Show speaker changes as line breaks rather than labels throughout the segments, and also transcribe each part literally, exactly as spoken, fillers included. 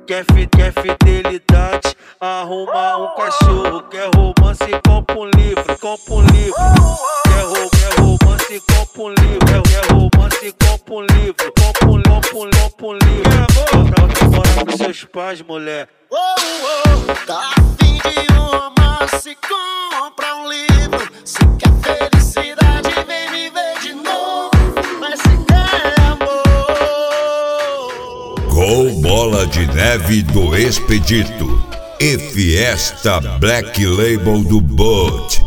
Quer, fi, quer fidelidade, arruma um cachorro. Quer romance, compra um livro, compra um livro. Quer, ro, quer romance, compra um livro. Quer romance, compra um livro. Compra um, compra um, compra um livro. Bota, bota morar com seus pais, mulher.
Oh, oh, tá afim de um romance, compra um livro. Se quer felicidade, vem me ver de novo. Mas se quer amor,
com Bola de Neve do Expedito e Fiesta Black Label do Bud.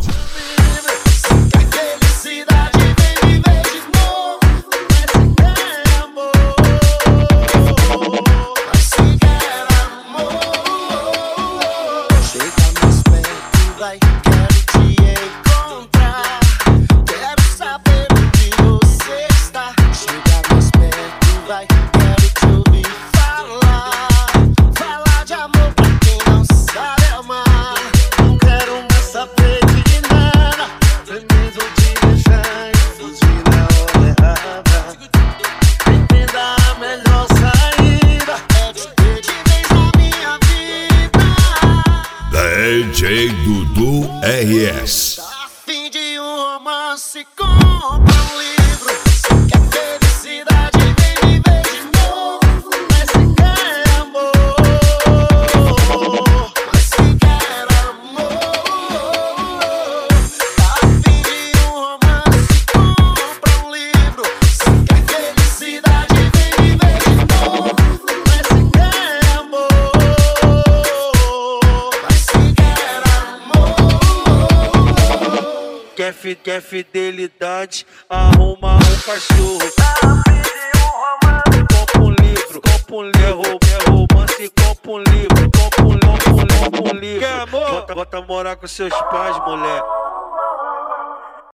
D J Dudu R S.
tá afim de um romance, compra um livro. Se quer felicidade, vem me ver de novo. Mas se quer amor, mas se quer amor, tá afim de um romance, compra um livro. Se quer felicidade, vem me ver de novo. Mas se quer amor, mas se quer amor.
Quer, fi, quer fidelidade, arruma um cachorro. Compra um livro, compra um livro. Quer romance, compra um livro. Compra um, compra um, compra um livro. Quer amor? Bota, bota morar com seus pais, mulher.